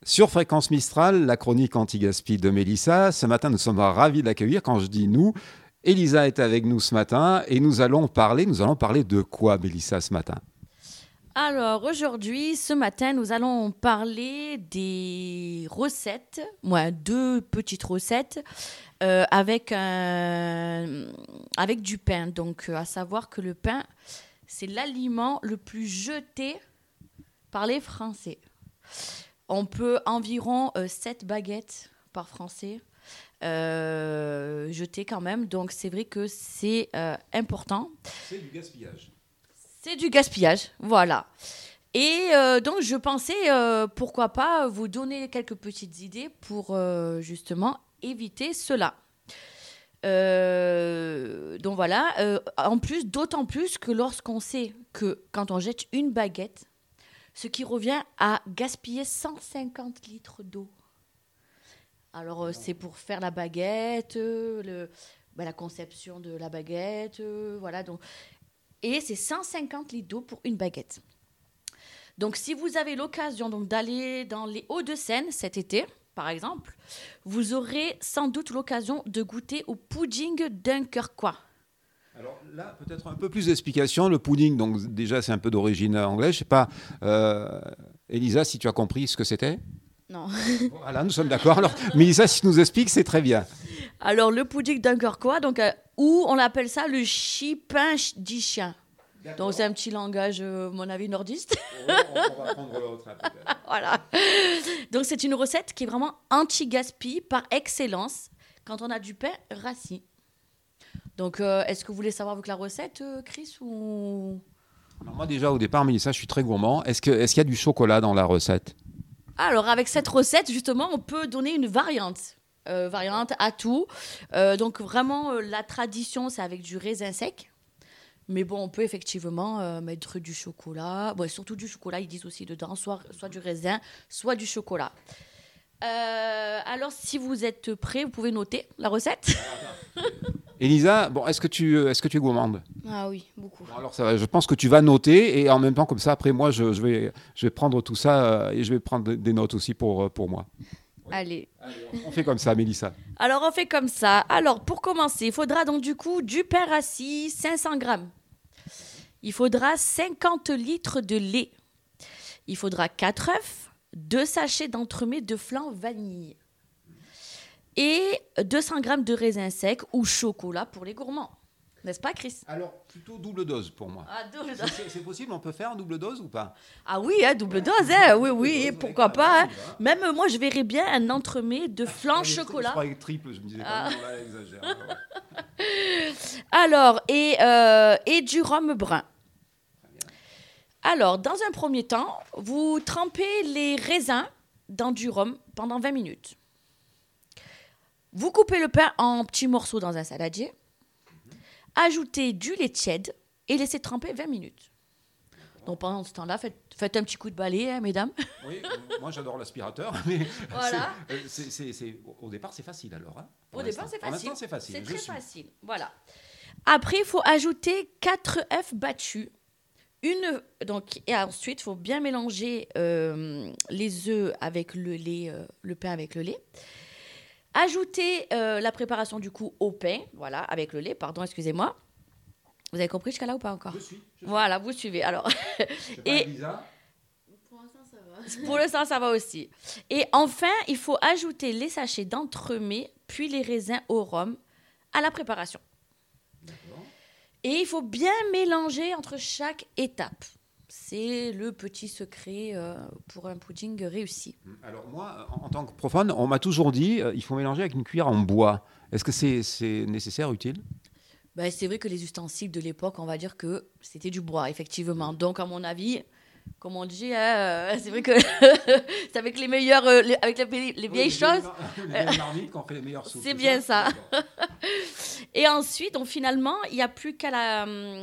Sur Fréquence Mistral, la chronique anti-gaspi de Mélissa. Ce matin, nous sommes ravis de l'accueillir. Quand je dis nous, Elisa est avec nous ce matin et nous allons parler de quoi, Mélissa, ce matin? Alors aujourd'hui, ce matin, nous allons parler des recettes, deux petites recettes avec du pain. Donc, à savoir que le pain, c'est l'aliment le plus jeté par les Français. On peut environ 7 baguettes par Français jeter quand même. Donc, c'est vrai que c'est important. C'est du gaspillage. C'est du gaspillage, voilà. Et donc, je pensais, pourquoi pas, vous donner quelques petites idées pour justement éviter cela. Donc voilà, d'autant plus que lorsqu'on sait que quand on jette une baguette, ce qui revient à gaspiller 150 litres d'eau. Alors, c'est pour faire la baguette, la conception de la baguette, voilà. Donc, et c'est 150 litres d'eau pour une baguette. Donc, si vous avez l'occasion d'aller dans les Hauts-de-Seine cet été, par exemple, vous aurez sans doute l'occasion de goûter au pudding dunkerquois. Alors là, peut-être un peu plus d'explication. Le pudding, donc déjà, c'est un peu d'origine anglaise. Je ne sais pas, Elisa, si tu as compris ce que c'était? Non. Voilà, nous sommes d'accord. Alors, Mélissa, si tu nous expliques, c'est très bien. Alors, le pudding dunkerquois, ou on appelle ça le chipin du chien. D'accord. Donc, c'est un petit langage, à mon avis, nordiste. On va prendre l'autre. Voilà. Donc, c'est une recette qui est vraiment anti-gaspi par excellence quand on a du pain rassis. Donc, est-ce que vous voulez savoir avec la recette, Chris, ou... Alors, moi, déjà, au départ, Mélissa, je suis très gourmand. Est-ce qu'il y a du chocolat dans la recette? Alors, avec cette recette, justement, on peut donner une variante à tout. Donc, vraiment, la tradition, c'est avec du raisin sec. Mais bon, on peut effectivement mettre du chocolat. Bon, surtout du chocolat, ils disent aussi dedans, soit du raisin, soit du chocolat. Alors, si vous êtes prêts, vous pouvez noter la recette. Elisa, bon, est-ce que tu es gourmande? Ah oui, beaucoup. Bon, alors, ça va, je pense que tu vas noter et en même temps, comme ça, après, moi, je vais prendre tout ça et je vais prendre des notes aussi pour moi. Oui. Allez, on fait comme ça, Mélissa. Alors, on fait comme ça. Alors, pour commencer, il faudra donc du coup du pain rassis, 500 grammes. Il faudra 50 litres de lait. Il faudra 4 œufs, 2 sachets d'entremets de flan vanille et 200 grammes de raisin sec ou chocolat pour les gourmands. N'est-ce pas, Chris? Alors, plutôt double dose pour moi. Ah, double dose. C'est possible, on peut faire double dose ou pas? Ah oui, double dose, oui, pourquoi pas. Même moi, je verrais bien un entremets de flan chocolat. Je croyais triple, je me disais quand même, là, exagère. Alors, et du rhum brun. Alors, dans un premier temps, vous trempez les raisins dans du rhum pendant 20 minutes. Vous coupez le pain en petits morceaux dans un saladier. Ajoutez du lait tiède et laissez tremper 20 minutes. Donc, pendant ce temps-là, faites un petit coup de balai, hein, mesdames. Oui, moi j'adore l'aspirateur, mais voilà. Au départ c'est facile alors. Hein, au départ c'est facile. Maintenant c'est facile. C'est très facile. Voilà. Après, il faut ajouter 4 œufs battus. Et ensuite, il faut bien mélanger les œufs avec le lait, le pain avec le lait. Ajoutez la préparation du coup au pain, voilà, avec le lait, excusez-moi. Vous avez compris jusqu'à là ou pas encore? Je suis. Voilà, vous suivez. Alors, pour l'instant, ça va. Pour l'instant, ça va aussi. Et enfin, il faut ajouter les sachets d'entremets, puis les raisins au rhum à la préparation. D'accord. Et il faut bien mélanger entre chaque étape. C'est le petit secret pour un pudding réussi. Alors moi, en tant que profane, on m'a toujours dit il faut mélanger avec une cuillère en bois. Est-ce que c'est nécessaire, utile? C'est vrai que les ustensiles de l'époque, on va dire que c'était du bois, effectivement. Donc, à mon avis, comme on dit, c'est vrai que c'est avec les meilleurs, avec les vieilles choses. Les vieilles marmites qu'on fait les meilleures soupes. C'est bien ça. Et ensuite, finalement, il n'y a plus qu'à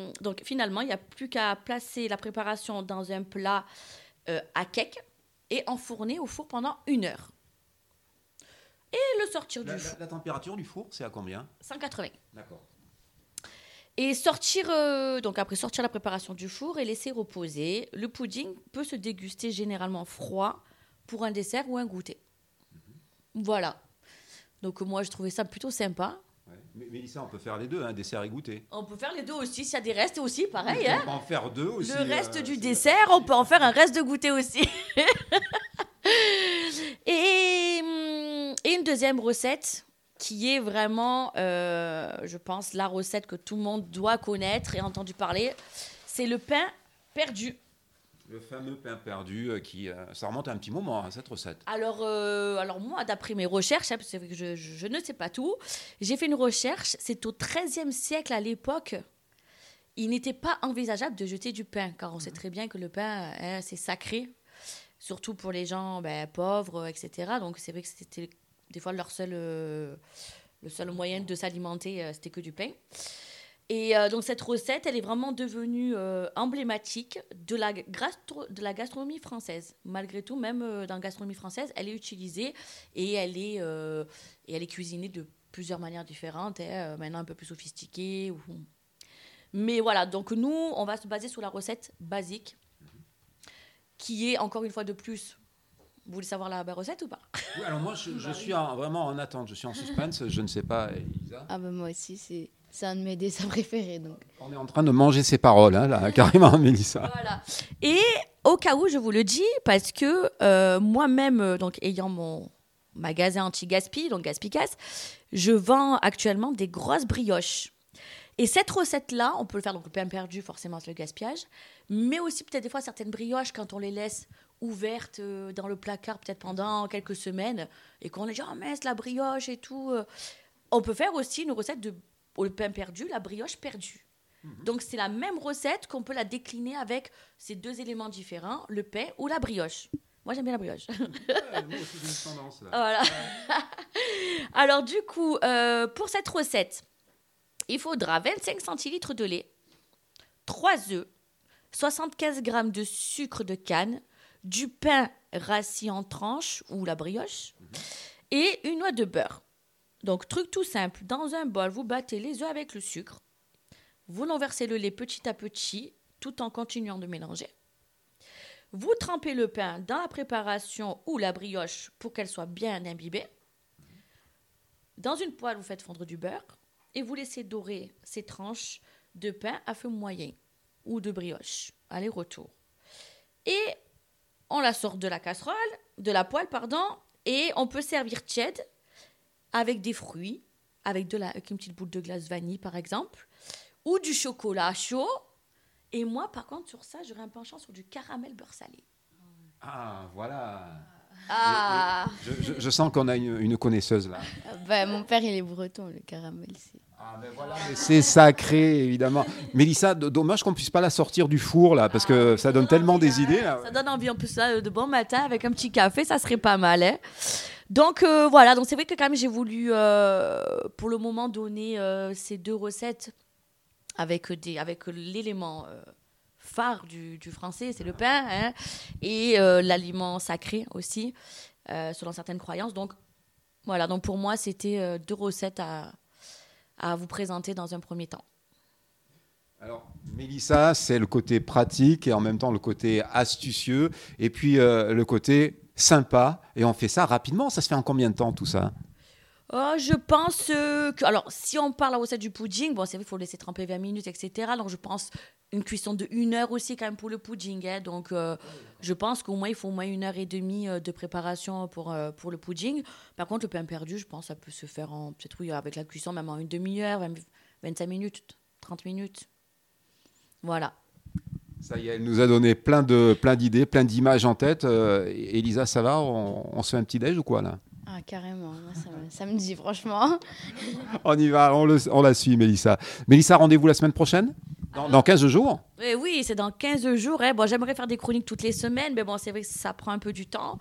placer la préparation dans un plat à cake et enfourner au four pendant 1 heure. Et le sortir du four. La température du four, c'est à combien? 180. D'accord. Et après sortir la préparation du four et laisser reposer. Le pudding peut se déguster généralement froid pour un dessert ou un goûter. Voilà. Donc moi, je trouvais ça plutôt sympa. Ouais. Mais Mélissa, on peut faire les deux, hein, dessert et goûter. On peut faire les deux aussi, s'il y a des restes aussi, pareil. Hein. On peut en faire deux aussi. Le reste du dessert, on peut en faire un reste de goûter aussi. Et une deuxième recette qui est vraiment, je pense, la recette que tout le monde doit connaître et entendu parler, c'est le pain perdu. Le fameux pain perdu, ça remonte à un petit moment, hein, cette recette. Alors moi, d'après mes recherches, hein, parce que je ne sais pas tout, j'ai fait une recherche, c'est au XIIIe siècle à l'époque, il n'était pas envisageable de jeter du pain, car on sait très bien que le pain, hein, c'est sacré, surtout pour les gens pauvres, etc. Donc c'est vrai que c'était des fois le seul moyen de s'alimenter, c'était que du pain. Et donc cette recette, elle est vraiment devenue emblématique de la gastronomie française. Malgré tout, même dans la gastronomie française, elle est utilisée et elle est cuisinée de plusieurs manières différentes, maintenant un peu plus sophistiquée. Mais voilà, donc nous, on va se baser sur la recette basique, qui est, encore une fois de plus... Vous voulez savoir la recette ou pas? Oui, alors moi, je suis vraiment en attente, je suis en suspense, je ne sais pas, Elisa. Ah ben moi aussi, c'est un de mes dessins préférés. Donc. On est en train de manger ses paroles, hein, là, carrément, Mélissa. Voilà. Et au cas où, je vous le dis, parce que moi-même, donc ayant mon magasin anti-gaspi, donc Gaspicas, je vends actuellement des grosses brioches. Et cette recette-là, on peut le faire, donc le pain perdu, forcément, c'est le gaspillage, mais aussi peut-être des fois certaines brioches, quand on les laisse ouvertes dans le placard, peut-être pendant quelques semaines, et qu'on est dit, oh mince, la brioche et tout. On peut faire aussi une recette de le pain perdu, la brioche perdue. Donc c'est la même recette qu'on peut la décliner avec ces deux éléments différents, le pain ou la brioche. Moi, j'aime bien la brioche. Ouais, moi aussi, j'ai une tendance, là. Voilà. Alors du coup, pour cette recette, il faudra 25 centilitres de lait, 3 œufs, 75 g de sucre de canne, du pain rassis en tranches ou la brioche et une noix de beurre. Donc, truc tout simple, dans un bol, vous battez les œufs avec le sucre, vous renversez le lait petit à petit tout en continuant de mélanger. Vous trempez le pain dans la préparation ou la brioche pour qu'elle soit bien imbibée. Dans une poêle, vous faites fondre du beurre et vous laissez dorer ces tranches de pain à feu moyen ou de brioche, aller-retour. Et on la sort de la casserole, de la poêle, et on peut servir tiède avec des fruits, avec une petite boule de glace vanille, par exemple, ou du chocolat chaud. Et moi, par contre, sur ça, j'aurais un penchant sur du caramel beurre salé. Ah, voilà. Ah. Je sens qu'on a une connaisseuse, là. Mon père, il est breton, le caramel. Ah, ben voilà, c'est sacré, évidemment. Mélissa, dommage qu'on ne puisse pas la sortir du four, là, parce que ça donne tellement des idées. Là. Ça donne envie, en plus, ça, de bon matin, avec un petit café, ça serait pas mal. Hein. Donc, voilà. Donc, c'est vrai que quand même, j'ai voulu, pour le moment, donner ces deux recettes avec l'élément phare du français, c'est le pain, hein, et l'aliment sacré aussi, selon certaines croyances. Donc, voilà. Donc, pour moi, c'était deux recettes à vous présenter dans un premier temps. Alors, Mélissa, c'est le côté pratique et en même temps le côté astucieux et puis le côté sympa. Et on fait ça rapidement. Ça se fait en combien de temps tout ça? Je pense que... Alors, si on parle la recette du pudding, bon, c'est vrai qu'il faut laisser tremper 20 minutes, etc. Donc, je pense une cuisson de 1 heure aussi quand même pour le pudding. Hein. Donc, je pense qu'au moins, il faut au moins 1h30 de préparation pour le pudding. Par contre, le pain perdu, je pense que ça peut se faire peut-être oui, avec la cuisson, même en une demi-heure, 25 minutes, 30 minutes. Voilà. Ça y est, elle nous a donné plein d'idées, plein d'images en tête. Elisa, ça va? On se fait un petit déj ou quoi là? Ah, carrément, moi, ça me dit franchement. On y va, on la suit, Mélissa. Mélissa, rendez-vous la semaine prochaine? Dans 15 jours? Oui, c'est dans 15 jours. Hein. Bon, j'aimerais faire des chroniques toutes les semaines, mais bon, c'est vrai que ça prend un peu du temps.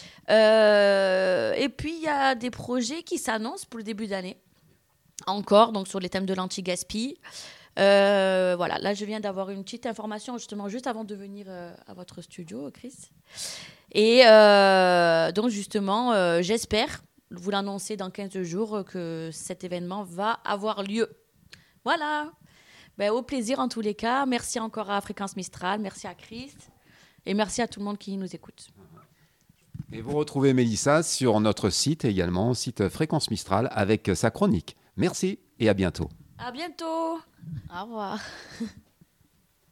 Et puis, il y a des projets qui s'annoncent pour le début d'année. Encore, donc sur les thèmes de l'anti-gaspi. Voilà, là, je viens d'avoir une petite information, justement, juste avant de venir à votre studio, Chris. Et donc, justement, j'espère vous l'annoncer dans 15 jours que cet événement va avoir lieu. Voilà. Ben, au plaisir, en tous les cas. Merci encore à Fréquence Mistral, merci à Chris et merci à tout le monde qui nous écoute. Et vous retrouvez Mélissa sur notre site également, site Fréquence Mistral, avec sa chronique. Merci et à bientôt. À bientôt. Au revoir.